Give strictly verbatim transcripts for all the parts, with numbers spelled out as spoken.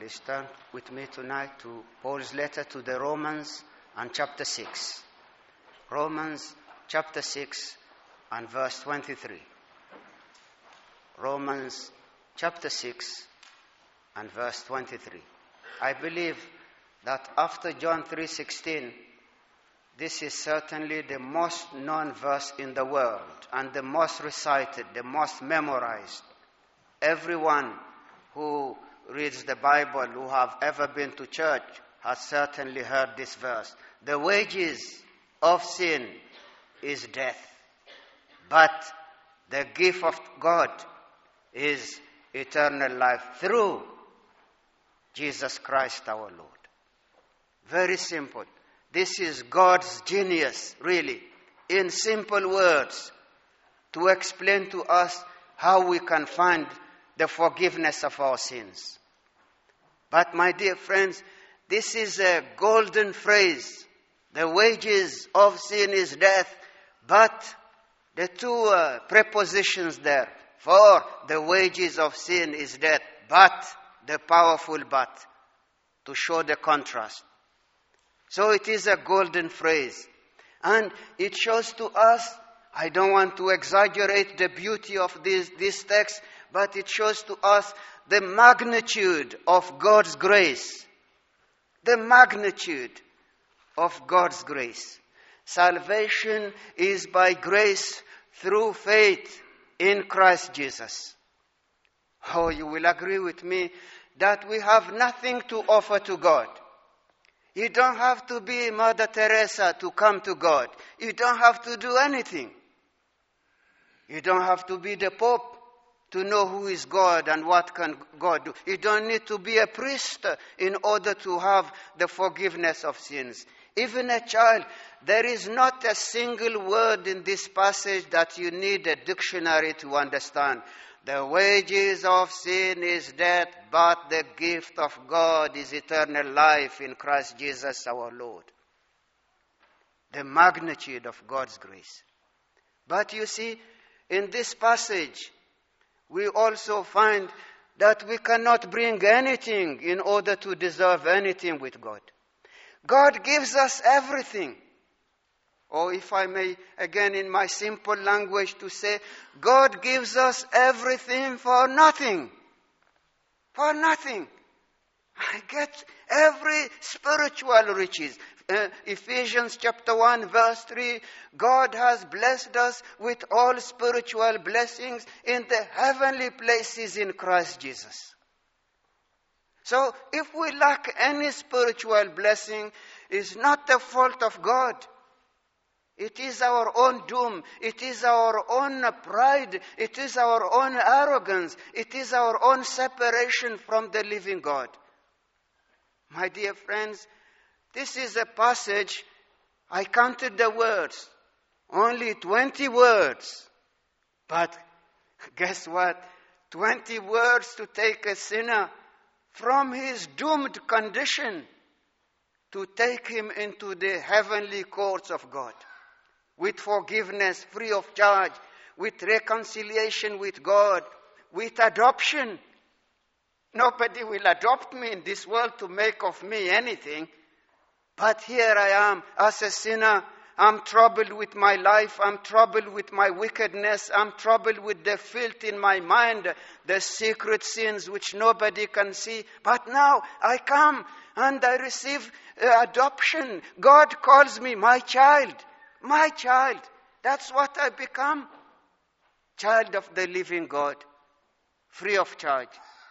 Please turn with me tonight to Paul's letter to the Romans and chapter six. Romans chapter six and verse twenty-three. Romans chapter six and verse twenty-three. I believe that after John three sixteen, this is certainly the most known verse in the world and the most recited, the most memorized. Everyone who reads the Bible, who have ever been to church, has certainly heard this verse. The wages of sin is death, but the gift of God is eternal life through Jesus Christ our Lord. Very simple. This is God's genius, really, in simple words, to explain to us how we can find the forgiveness of our sins. But my dear friends, this is a golden phrase. The wages of sin is death, but the two uh, prepositions there, for the wages of sin is death, but, the powerful but, to show the contrast. So it is a golden phrase. And it shows to us, I don't want to exaggerate the beauty of this, this text, but it shows to us the magnitude of God's grace. The magnitude of God's grace. Salvation is by grace through faith in Christ Jesus. Oh, you will agree with me that we have nothing to offer to God. You don't have to be Mother Teresa to come to God. You don't have to do anything. You don't have to be the Pope to know who is God and what can God do. You don't need to be a priest in order to have the forgiveness of sins. Even a child, there is not a single word in this passage that you need a dictionary to understand. The wages of sin is death, but the gift of God is eternal life in Christ Jesus our Lord. The magnitude of God's grace. But you see, in this passage, we also find that we cannot bring anything in order to deserve anything with God. God gives us everything. Or if I may, again in my simple language to say, God gives us everything for nothing. For nothing. I get every spiritual riches. Uh, Ephesians chapter one verse three, God has blessed us with all spiritual blessings in the heavenly places in Christ Jesus. So if we lack any spiritual blessing, it's not the fault of God. It is our own doom. It is our own pride. It is our own arrogance. It is our own separation from the living God. My dear friends, this is a passage, I counted the words, only twenty words. But guess what? twenty words to take a sinner from his doomed condition to take him into the heavenly courts of God. With forgiveness free of charge, with reconciliation with God, with adoption. Nobody will adopt me in this world to make of me anything. But here I am as a sinner. I'm troubled with my life. I'm troubled with my wickedness. I'm troubled with the filth in my mind, the secret sins which nobody can see. But now I come and I receive uh, adoption. God calls me my child. My child. That's what I become. Child of the living God. Free of charge.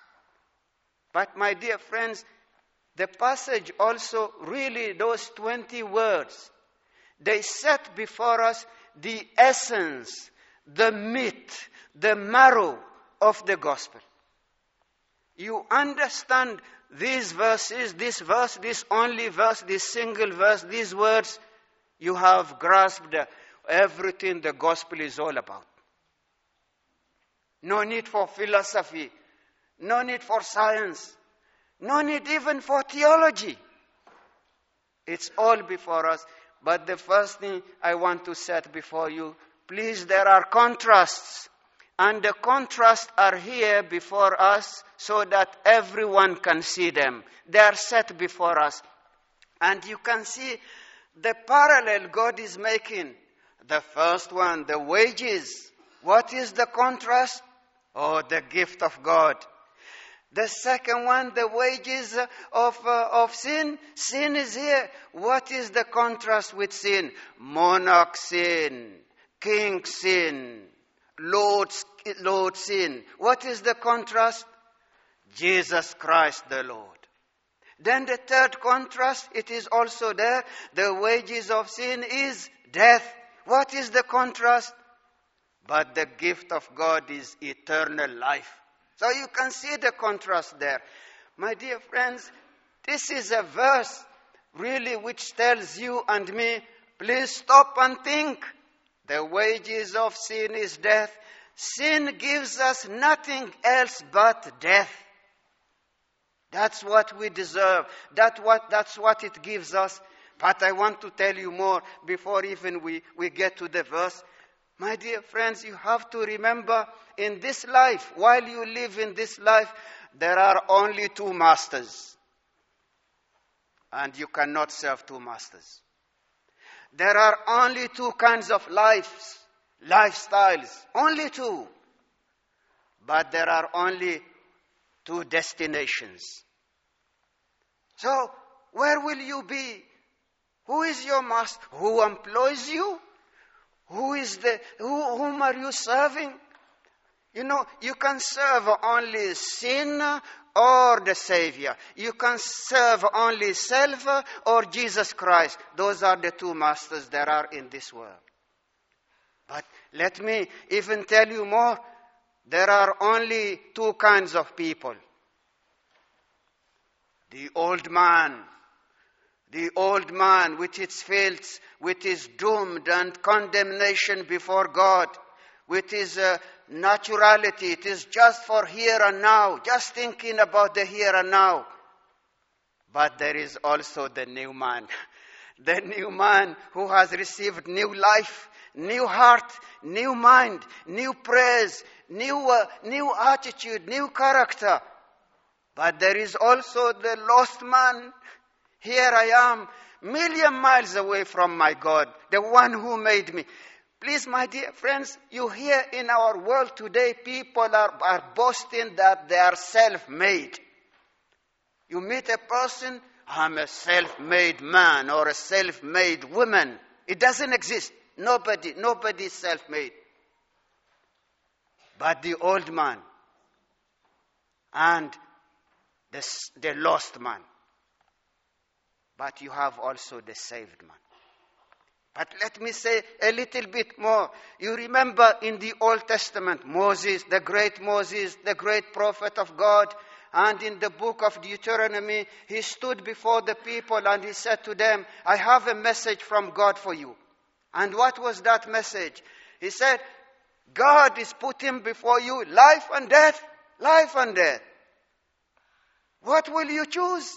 But my dear friends, the passage also really, those twenty words, they set before us the essence, the meat, the marrow of the gospel. You understand these verses, this verse, this only verse, this single verse, these words, you have grasped everything the gospel is all about. No need for philosophy, no need for science, no need even for theology. It's all before us. But the first thing I want to set before you, please, there are contrasts. And the contrasts are here before us so that everyone can see them. They are set before us. And you can see the parallel God is making. The first one, the wages. What is the contrast? Oh, the gift of God. The second one, the wages of, uh, of sin. Sin is here. What is the contrast with sin? Monarch sin, king sin, Lord, Lord sin. What is the contrast? Jesus Christ the Lord. Then the third contrast, it is also there. The wages of sin is death. What is the contrast? But the gift of God is eternal life. So you can see the contrast there. My dear friends, this is a verse really which tells you and me, please stop and think. The wages of sin is death. Sin gives us nothing else but death. That's what we deserve. That what, that's what it gives us. But I want to tell you more before even we, we get to the verse. My dear friends, you have to remember in this life, while you live in this life, there are only two masters. And you cannot serve two masters. There are only two kinds of lives, lifestyles. Only two. But there are only two destinations. So, where will you be? Who is your master? Who employs you? Who is the, who, whom are you serving? You know, you can serve only sin or the Savior. You can serve only self or Jesus Christ. Those are the two masters there are in this world. But let me even tell you more. There are only two kinds of people. The old man. The old man with its faults, with his doomed and condemnation before God, with his uh, naturality. It is just for here and now, just thinking about the here and now. But there is also the new man. The new man who has received new life, new heart, new mind, new praise, new, uh, new attitude, new character. But there is also the lost man. Here I am, million miles away from my God, the one who made me. Please, my dear friends, you hear in our world today, people are, are boasting that they are self-made. You meet a person, I'm a self-made man or a self-made woman. It doesn't exist. Nobody, nobody is self-made. But the old man and the, the lost man. But you have also the saved man. But let me say a little bit more. You remember in the Old Testament, Moses, the great Moses, the great prophet of God, and in the book of Deuteronomy, he stood before the people and he said to them, I have a message from God for you. And what was that message? He said, God is putting before you life and death, life and death. What will you choose?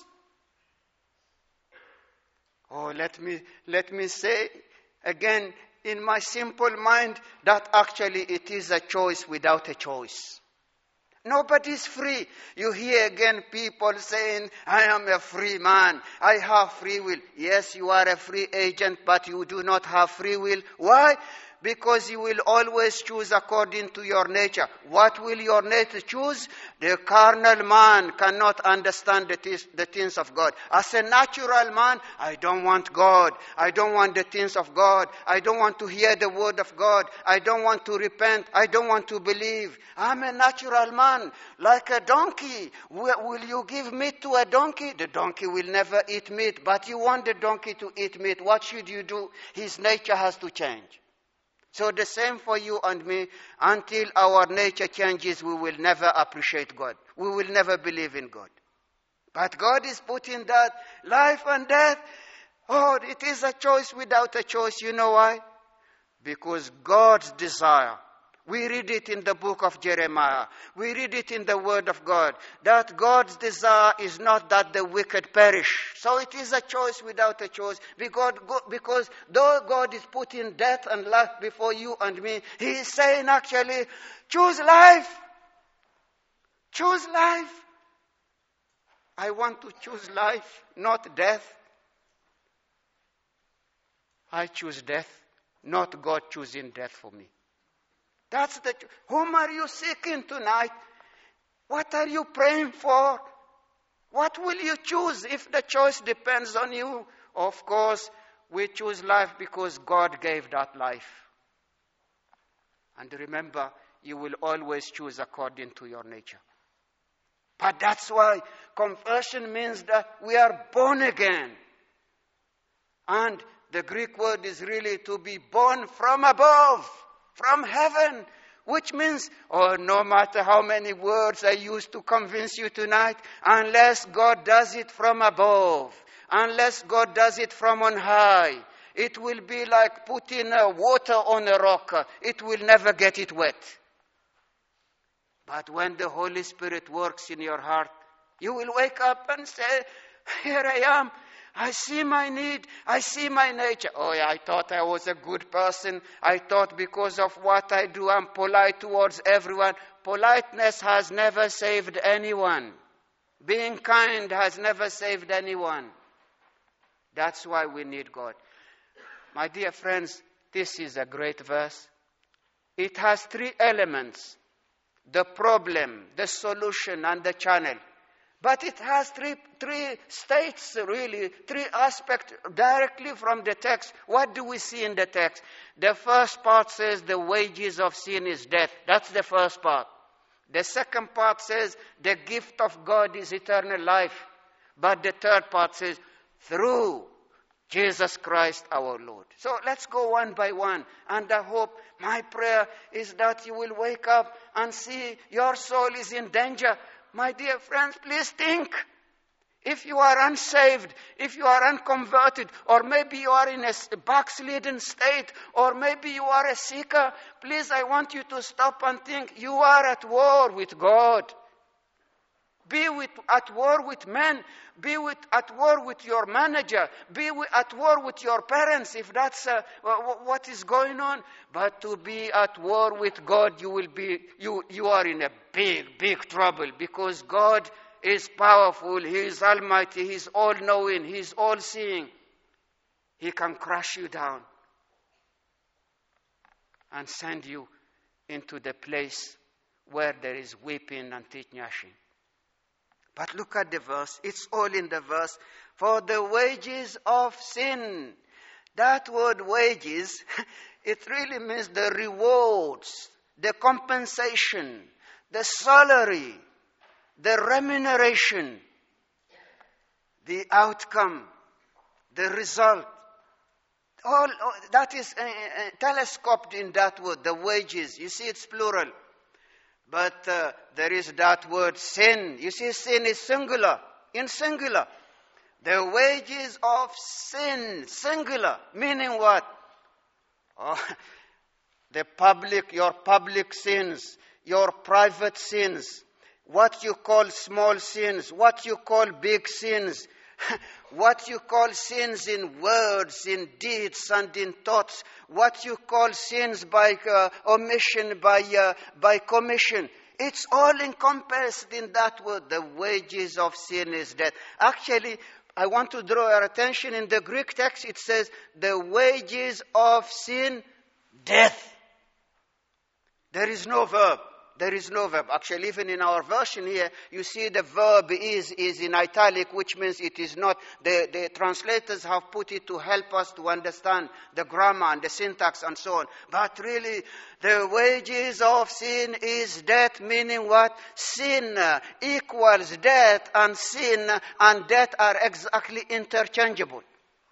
Oh, let me, let me say again in my simple mind that actually it is a choice without a choice. Nobody is free. You hear again people saying, I am a free man. I have free will. Yes, you are a free agent, but you do not have free will. Why? Because you will always choose according to your nature. What will your nature choose? The carnal man cannot understand the, th- the things of God. As a natural man, I don't want God. I don't want the things of God. I don't want to hear the word of God. I don't want to repent. I don't want to believe. I'm a natural man, like a donkey. Will, will you give meat to a donkey? The donkey will never eat meat. But you want the donkey to eat meat. What should you do? His nature has to change. So the same for you and me. Until our nature changes, we will never appreciate God. We will never believe in God. But God is putting that life and death. Oh, it is a choice without a choice. You know why? Because God's desire We read it in the book of Jeremiah. We read it in the Word of God, that God's desire is not that the wicked perish. So it is a choice without a choice. Because, because though God is putting death and life before you and me, He is saying actually, choose life. Choose life. I want to choose life, not death. I choose death, not God choosing death for me. That's the, whom are you seeking tonight? What are you praying for? What will you choose if the choice depends on you? Of course, we choose life because God gave that life. And remember, you will always choose according to your nature. But that's why conversion means that we are born again. And the Greek word is really to be born from above. From heaven, which means, oh, no matter how many words I use to convince you tonight, unless God does it from above, unless God does it from on high, it will be like putting uh, water on a rock. It will never get it wet. But when the Holy Spirit works in your heart, you will wake up and say, here I am. I see my need. I see my nature. Oh, yeah, I thought I was a good person. I thought because of what I do, I'm polite towards everyone. Politeness has never saved anyone. Being kind has never saved anyone. That's why we need God. My dear friends, this is a great verse. It has three elements: the problem, the solution, and the channel. But it has three, three states, really, three aspects directly from the text. What do we see in the text? The first part says the wages of sin is death. That's the first part. The second part says the gift of God is eternal life. But the third part says through Jesus Christ our Lord. So let's go one by one. And I hope, my prayer is that you will wake up and see your soul is in danger. My dear friends, please think. If you are unsaved, if you are unconverted, or maybe you are in a backslidden state, or maybe you are a seeker, please, I want you to stop and think. You are at war with God. Be with, at war with men. Be with, at war with your manager. Be with, at war with your parents, if that's uh, what is going on. But to be at war with God, you will be, you, you are in a big, big trouble, because God is powerful. He is almighty. He is all-knowing. He is all-seeing. He can crush you down and send you into the place where there is weeping and teeth gnashing. But look at the verse. It's all in the verse. For the wages of sin. That word wages, it really means the rewards, the compensation, the salary, the remuneration, the outcome, the result. All, all that is uh, uh, telescoped in that word, the wages. You see, it's plural. But uh, there is that word sin. You see, sin is singular, in singular. The wages of sin, singular, meaning what? Oh, the public, your public sins, your private sins, what you call small sins, what you call big sins, what you call sins in words, in deeds, and in thoughts, what you call sins by uh, omission, by uh, by commission. It's all encompassed in that word. The wages of sin is death. Actually, I want to draw your attention. In the Greek text, it says, the wages of sin, death. There is no verb. There is no verb. Actually, even in our version here, you see the verb is, is in italic, which means it is not. The, the translators have put it to help us to understand the grammar and the syntax and so on. But really, the wages of sin is death, meaning what? Sin equals death, and sin and death are exactly interchangeable.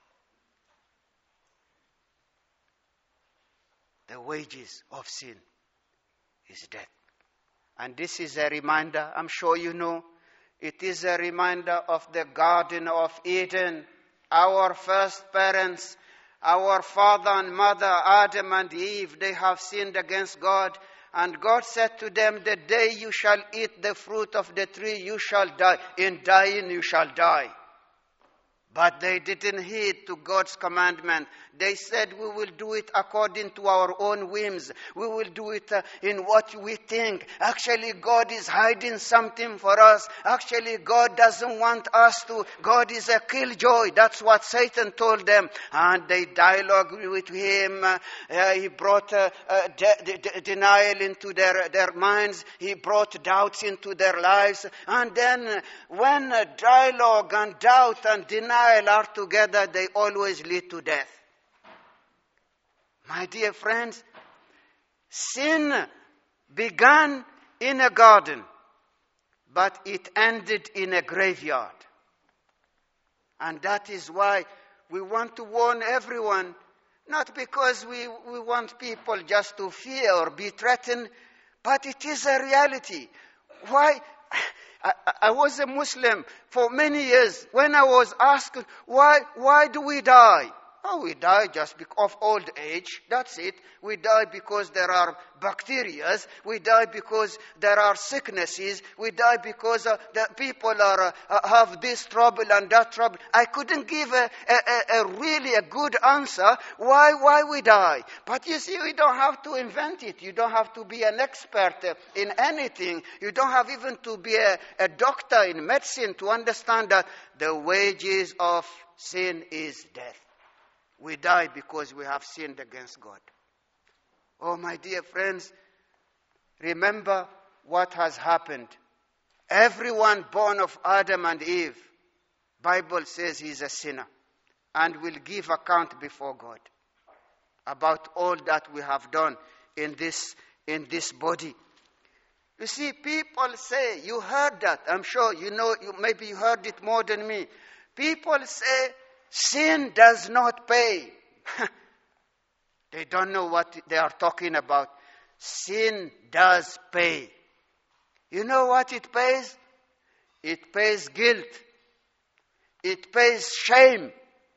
The wages of sin is death. And this is a reminder, I'm sure you know, it is a reminder of the Garden of Eden. Our first parents, our father and mother, Adam and Eve, they have sinned against God. And God said to them, the day you shall eat the fruit of the tree, you shall die. In dying, you shall die. But they didn't heed to God's commandment. They said, we will do it according to our own whims. We will do it uh, in what we think. Actually, God is hiding something for us. Actually, God doesn't want us to. God is a killjoy. That's what Satan told them. And they dialogued with him. Uh, uh, he brought uh, uh, de- de- denial into their, their minds. He brought doubts into their lives. And then uh, when uh, dialogue and doubt and denial are together, they always lead to death. My dear friends, sin began in a garden, but it ended in a graveyard. And that is why we want to warn everyone, not because we, we want people just to fear or be threatened, but it is a reality. Why? I, I was a Muslim for many years. When I was asked, why, why do we die? Oh, we die just because of old age. That's it. We die because there are bacteria. We die because there are sicknesses. We die because uh, the people are uh, have this trouble and that trouble. I couldn't give a, a, a really a good answer why why we die. But you see, we don't have to invent it. You don't have to be an expert uh, in anything. You don't have even to be a, a doctor in medicine to understand that the wages of sin is death. We die because we have sinned against God. Oh, my dear friends, remember what has happened. Everyone born of Adam and Eve, Bible says he's a sinner and will give account before God about all that we have done in this, in this body. You see, people say, you heard that. I'm sure you know, you maybe you heard it more than me. People say, sin does not pay. They don't know what they are talking about. Sin does pay. You know what it pays? It pays guilt. It pays shame.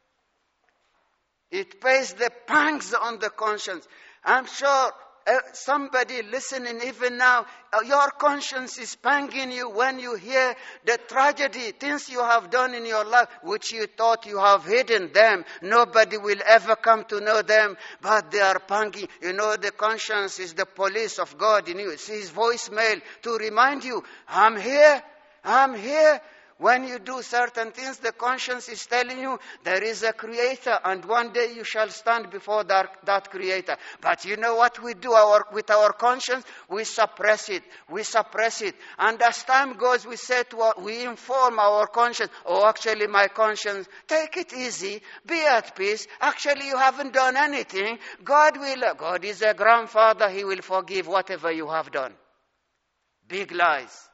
It pays the pangs on the conscience. I'm sure uh, somebody listening even now, uh, your conscience is panging you when you hear the tragedy, things you have done in your life, which you thought you have hidden them. Nobody will ever come to know them, but they are panging. You know, the conscience is the police of God in you. It's his voicemail to remind you, I'm here, I'm here. When you do certain things, the conscience is telling you there is a creator, and one day you shall stand before that, that creator. But you know what we do our, with our conscience? We suppress it. We suppress it. And as time goes, we say to our, we inform our conscience, oh, actually my conscience, take it easy, be at peace. Actually, you haven't done anything. God will, God is a grandfather. He will forgive whatever you have done. Big lies.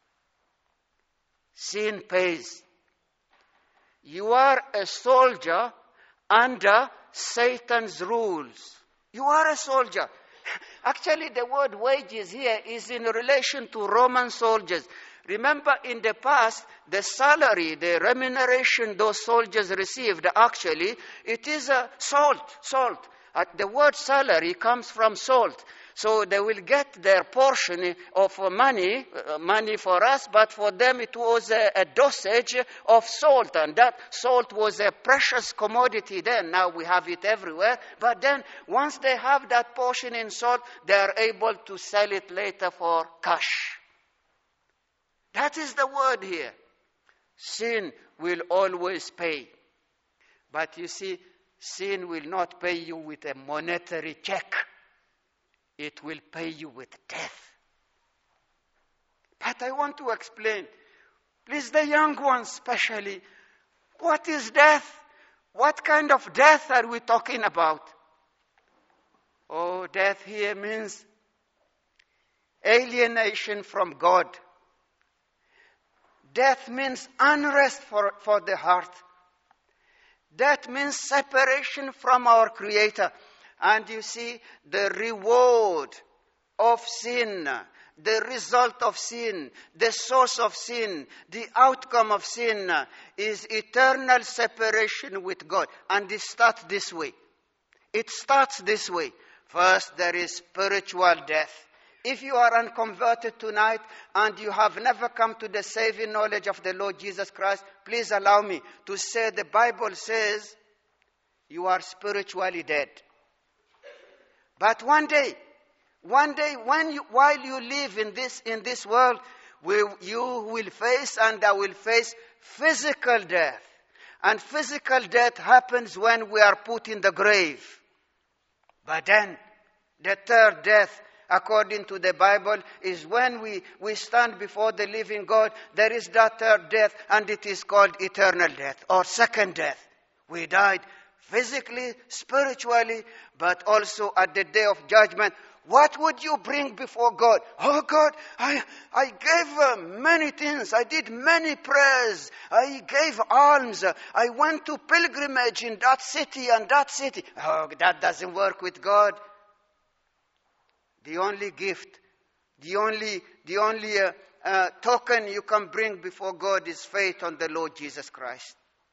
Sin pays. You are a soldier under Satan's rules. You are a soldier. Actually, the word wages here is in relation to Roman soldiers. Remember, in the past, the salary, the remuneration those soldiers received, actually, it is a salt, salt. Uh, the word salary comes from salt. So they will get their portion of money, uh, money for us, but for them it was a, a dosage of salt. And that salt was a precious commodity then. Now we have it everywhere. But then once they have that portion in salt, they are able to sell it later for cash. That is the word here. Sin will always pay. But you see, sin will not pay you with a monetary check. It will pay you with death. But I want to explain, please, the young ones especially, what is death? What kind of death are we talking about? Oh, death here means alienation from God. Death means unrest for, for the heart. Death means separation from our Creator. And you see, the reward of sin, the result of sin, the source of sin, the outcome of sin is eternal separation with God. And it starts this way. It starts this way. First, there is spiritual death. If you are unconverted tonight and you have never come to the saving knowledge of the Lord Jesus Christ, please allow me to say the Bible says you are spiritually dead. But one day, one day when you, while you live in this, in this world, will, you will face and I will face physical death. And physical death happens when we are put in the grave. But then, the third death, according to the Bible, is when we, we stand before the living God. There is that third death, and it is called eternal death, or second death. We died physically, spiritually, but also at the day of judgment. What would you bring before God? Oh God, I, I gave uh, many things. I did many prayers. I gave alms. I went to pilgrimage in that city and that city. Oh, that doesn't work with God. The only gift, the only, the only uh, uh, token you can bring before God is faith on the Lord Jesus Christ.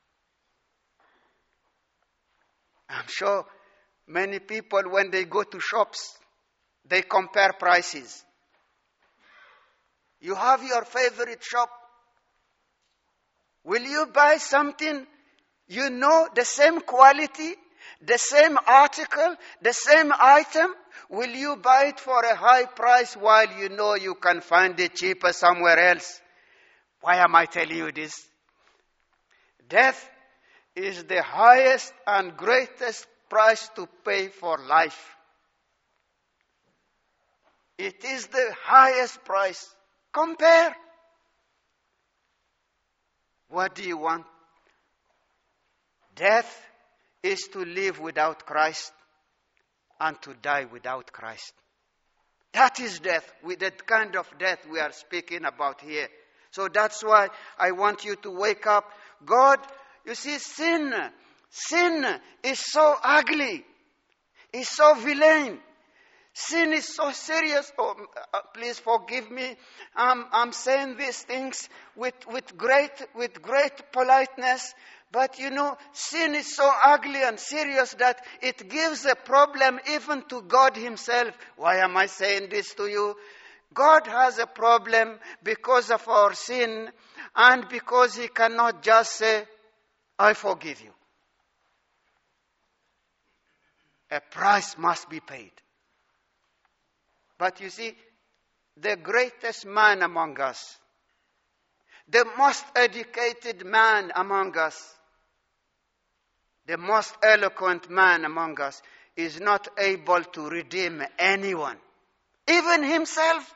I'm sure many people, when they go to shops, they compare prices. You have your favorite shop. Will you buy something, you know, the same quality, the same article, the same item? Will you buy it for a high price while you know you can find it cheaper somewhere else? Why am I telling you this? Death is the highest and greatest price to pay for life. It is the highest price. Compare. What do you want? Death is to live without Christ and to die without Christ. That is death, with that kind of death we are speaking about here. So that's why I want you to wake up. God, you see, sin, sin is so ugly. It's so villain. Sin is so serious. Oh, uh, please forgive me. Um, I'm saying these things with, with great, with great politeness. But you know, sin is so ugly and serious that it gives a problem even to God himself. Why am I saying this to you? God has a problem because of our sin and because he cannot just say, I forgive you. A price must be paid. But you see, the greatest man among us, the most educated man among us, the most eloquent man among us is not able to redeem anyone, even himself.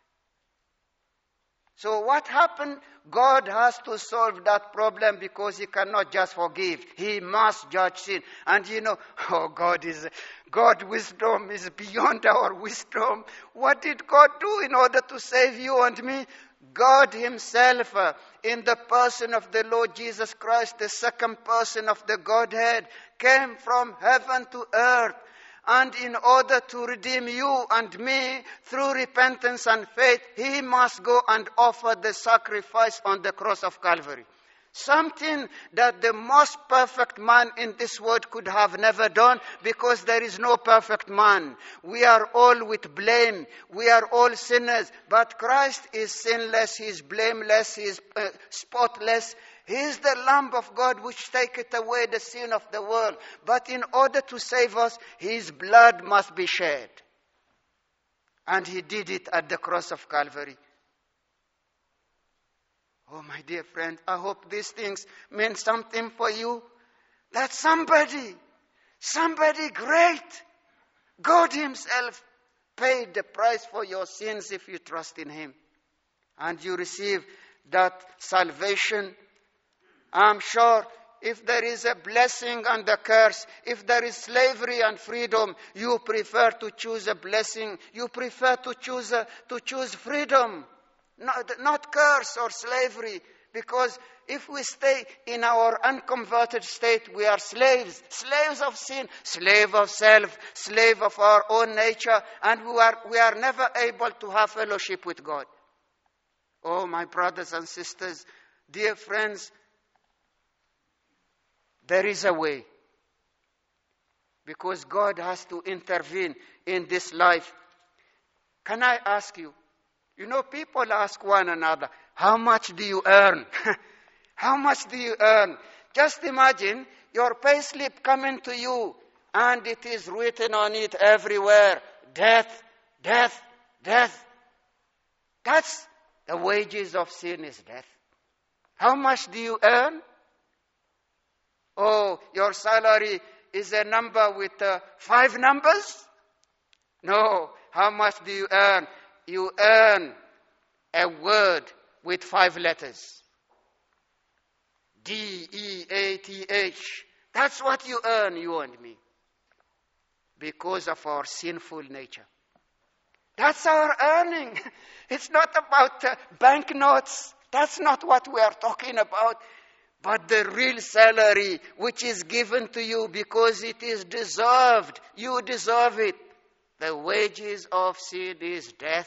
So what happened? God has to solve that problem because he cannot just forgive. He must judge sin. And you know, oh, God is, God's wisdom is beyond our wisdom. What did God do in order to save you and me? God himself, uh, in the person of the Lord Jesus Christ, the second person of the Godhead, came from heaven to earth. And in order to redeem you and me through repentance and faith, he must go and offer the sacrifice on the cross of Calvary. Something that the most perfect man in this world could have never done, because there is no perfect man. We are all with blame. We are all sinners. But Christ is sinless. He is blameless. He is uh, spotless. He is the Lamb of God which taketh away the sin of the world. But in order to save us, his blood must be shed. And he did it at the cross of Calvary. Oh, my dear friend, I hope these things mean something for you. That somebody, somebody great, God himself, paid the price for your sins if you trust in him. And you receive that salvation. I'm sure if there is a blessing and a curse, if there is slavery and freedom, you prefer to choose a blessing. You prefer to choose a, to choose freedom, not, not curse or slavery. Because if we stay in our unconverted state, we are slaves, slaves of sin, slave of self, slave of our own nature, and we are, we are never able to have fellowship with God. Oh, my brothers and sisters, dear friends, there is a way. Because God has to intervene in this life. Can I ask you? You know, people ask one another, how much do you earn? How much do you earn? Just imagine your payslip coming to you and it is written on it everywhere, death, death, death. That's the wages of sin is death. How much do you earn? Oh, your salary is a number with uh, five numbers? No. How much do you earn? You earn a word with five letters. D E A T H. That's what you earn, you and me. Because of our sinful nature. That's our earning. It's not about uh, banknotes. That's not what we are talking about. But the real salary which is given to you because it is deserved. You deserve it. The wages of sin is death.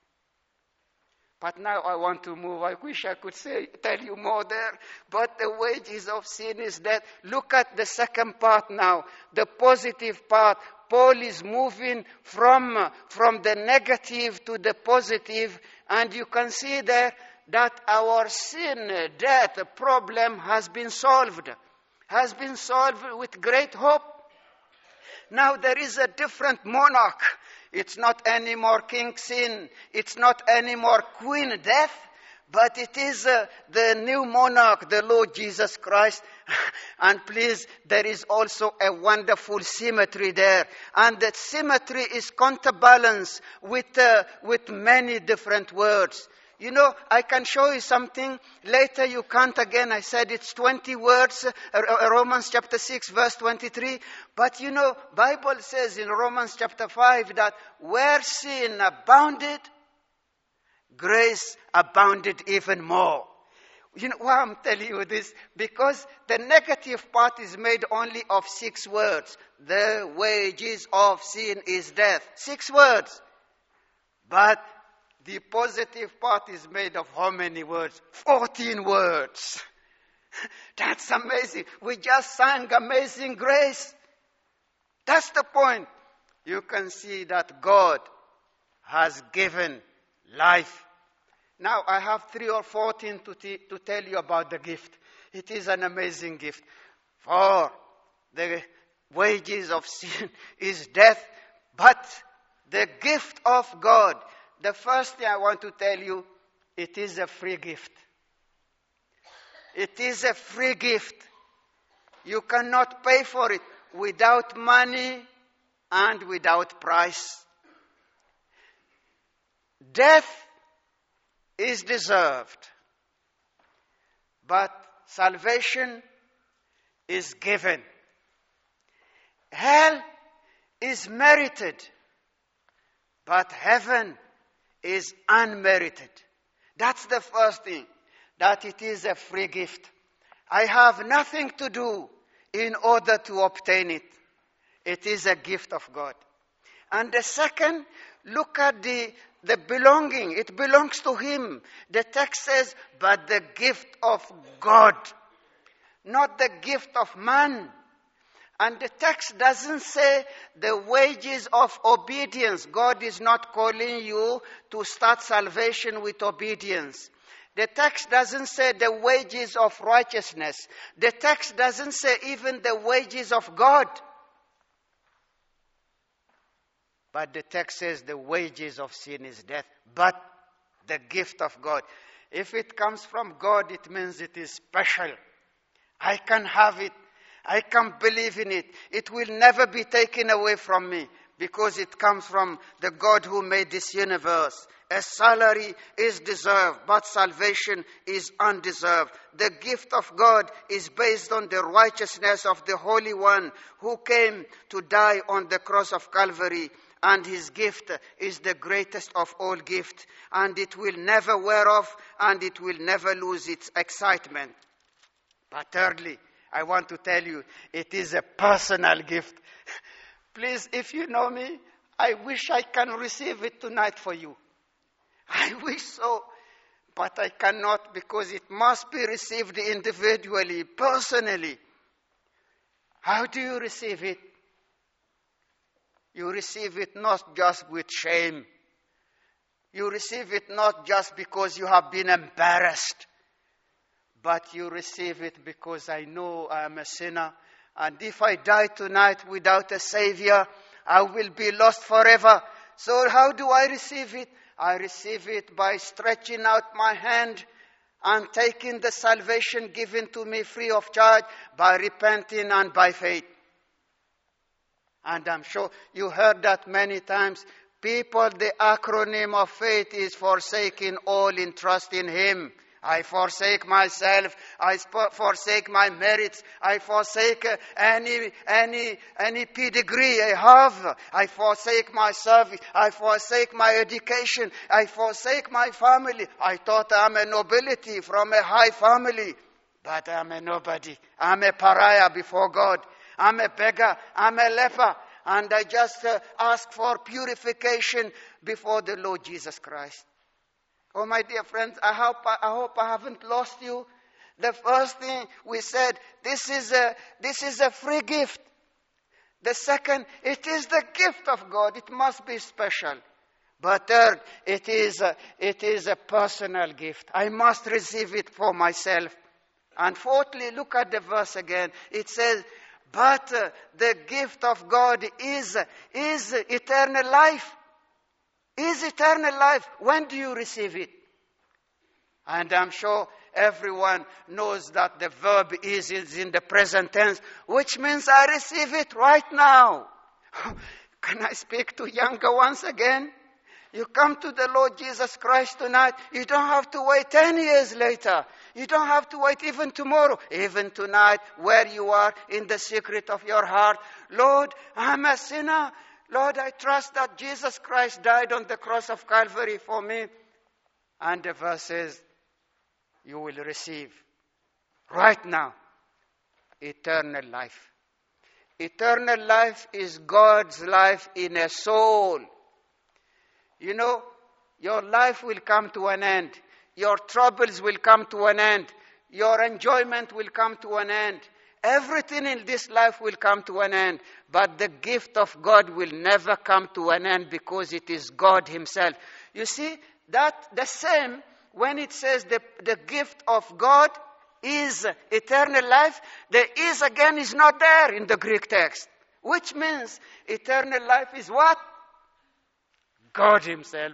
But now I want to move. I wish I could say, tell you more there. But the wages of sin is death. Look at the second part now. The positive part. Paul is moving from, from the negative to the positive. And you can see there that our sin, death, problem has been solved. Has been solved with great hope. Now there is a different monarch. It's not anymore King Sin. It's not anymore Queen Death. But it is uh, the new monarch, the Lord Jesus Christ. And please, there is also a wonderful symmetry there. And that symmetry is counterbalanced with, uh, with many different words. You know, I can show you something. Later you count again. I said it's twenty words, uh, Romans chapter six, verse twenty-three. But you know, Bible says in Romans chapter five that where sin abounded, grace abounded even more. You know why I'm telling you this? Because the negative part is made only of six words. The wages of sin is death. Six words. But the positive part is made of how many words? Fourteen words. That's amazing. We just sang Amazing Grace. That's the point. You can see that God has given life. Now I have three or fourteen to, t- to tell you about the gift. It is an amazing gift. For the wages of sin is death, but the gift of God. The first thing I want to tell you, it is a free gift. It is a free gift. You cannot pay for it without money and without price. Death is deserved, but salvation is given. Hell is merited, but heaven is unmerited. That's the first thing, that it is a free gift. I have nothing to do in order to obtain it. It is a gift of God. And the second, look at the, the belonging. It belongs to Him. The text says, but the gift of God, not the gift of man. And the text doesn't say the wages of obedience. God is not calling you to start salvation with obedience. The text doesn't say the wages of righteousness. The text doesn't say even the wages of God. But the text says the wages of sin is death, but the gift of God. If it comes from God, it means it is special. I can have it. I can believe in it. It will never be taken away from me because it comes from the God who made this universe. A salary is deserved, but salvation is undeserved. The gift of God is based on the righteousness of the Holy One who came to die on the cross of Calvary. And His gift is the greatest of all gifts. And it will never wear off and it will never lose its excitement. But thirdly, I want to tell you, it is a personal gift. Please, if you know me, I wish I can receive it tonight for you. I wish so, but I cannot because it must be received individually, personally. How do you receive it? You receive it not just with shame, You receive it not just because you have been embarrassed, but you receive it because I know I am a sinner. And if I die tonight without a Savior, I will be lost forever. So how do I receive it? I receive it by stretching out my hand and taking the salvation given to me free of charge, by repenting and by faith. And I'm sure you heard that many times. People, the acronym of faith is forsaking all in trust in Him. I forsake myself. I sp- forsake my merits. I forsake uh, any any any pedigree I have. I forsake my service. I forsake my education. I forsake my family. I thought I'm a nobility from a high family, but I'm a nobody. I'm a pariah before God. I'm a beggar. I'm a leper, and I just uh, ask for purification before the Lord Jesus Christ. Oh, my dear friends, I hope, I hope I haven't lost you. The first thing we said, this is a, this is a free gift. The second, it is the gift of God. It must be special. But third, it is a, it is a personal gift. I must receive it for myself. And fourthly, look at the verse again. It says, but uh, the gift of God is, is eternal life. Is eternal life. When do you receive it? And I'm sure everyone knows that the verb is, is in the present tense, which means I receive it right now. Can I speak to younger ones again? You come to the Lord Jesus Christ tonight, you don't have to wait ten years later. You don't have to wait even tomorrow, even tonight, where you are in the secret of your heart. Lord, I'm a sinner. Lord, I trust that Jesus Christ died on the cross of Calvary for me. And the verse says, you will receive right now eternal life. Eternal life is God's life in a soul. You know, your life will come to an end. Your troubles will come to an end. Your enjoyment will come to an end. Everything in this life will come to an end, but the gift of God will never come to an end because it is God Himself. You see, that the same when it says the, the gift of God is eternal life, the is again is not there in the Greek text, which means eternal life is what? God Himself.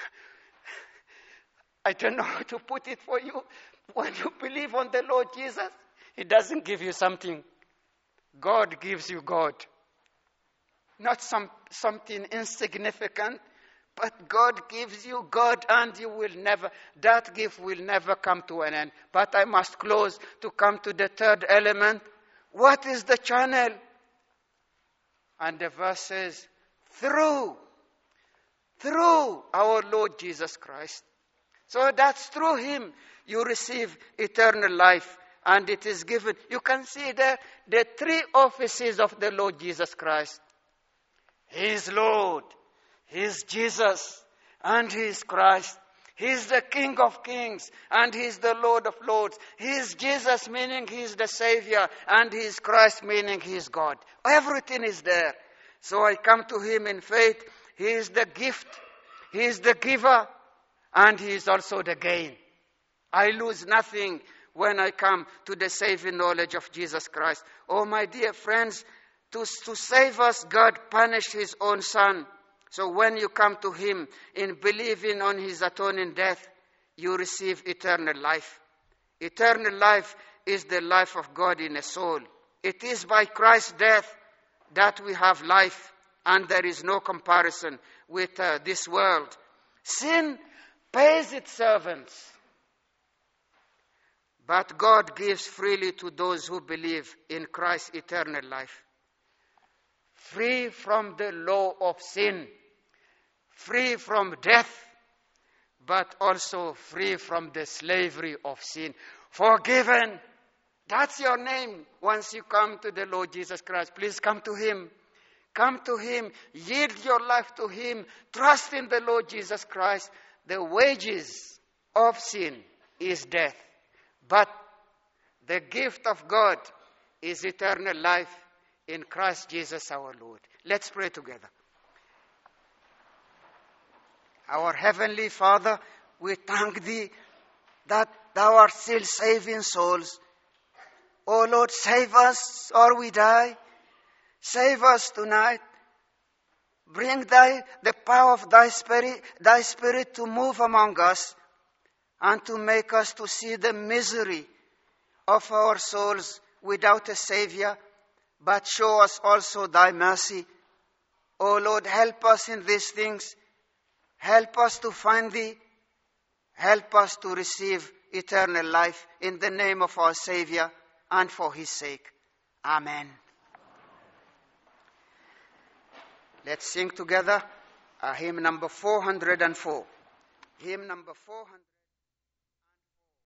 I don't know how to put it for you. When you believe on the Lord Jesus, He doesn't give you something. God gives you God. Not some something insignificant, but God gives you God, and you will never, that gift will never come to an end. But I must close to come to the third element. What is the channel? And the verse says, through, through our Lord Jesus Christ. So that's through Him you receive eternal life. And it is given. You can see there the three offices of the Lord Jesus Christ. He is Lord. He is Jesus. And He is Christ. He is the King of Kings. And He is the Lord of Lords. He is Jesus, meaning He is the Savior. And He is Christ, meaning He is God. Everything is there. So I come to Him in faith. He is the gift. He is the giver. And He is also the gain. I lose nothing when I come to the saving knowledge of Jesus Christ. Oh, my dear friends, to, to save us, God punished His own Son. So when you come to Him in believing on His atoning death, you receive eternal life. Eternal life is the life of God in a soul. It is by Christ's death that we have life, and there is no comparison with uh, this world. Sin pays its servants. But God gives freely to those who believe in Christ's eternal life. Free from the law of sin. Free from death. But also free from the slavery of sin. Forgiven. That's your name once you come to the Lord Jesus Christ. Please come to Him. Come to Him. Yield your life to Him. Trust in the Lord Jesus Christ. The wages of sin is death. But the gift of God is eternal life in Christ Jesus our Lord. Let's pray together. Our Heavenly Father, we thank Thee that Thou art still saving souls. Oh Lord, save us or we die. Save us tonight. Bring thy, the power of thy spirit, thy spirit to move among us and to make us to see the misery of our souls without a Savior, but show us also thy mercy. Oh Lord, help us in these things. Help us to find thee. Help us to receive eternal life in the name of our Savior and for his sake. Amen. Let's sing together uh, hymn number four hundred four. Hymn number four hundred.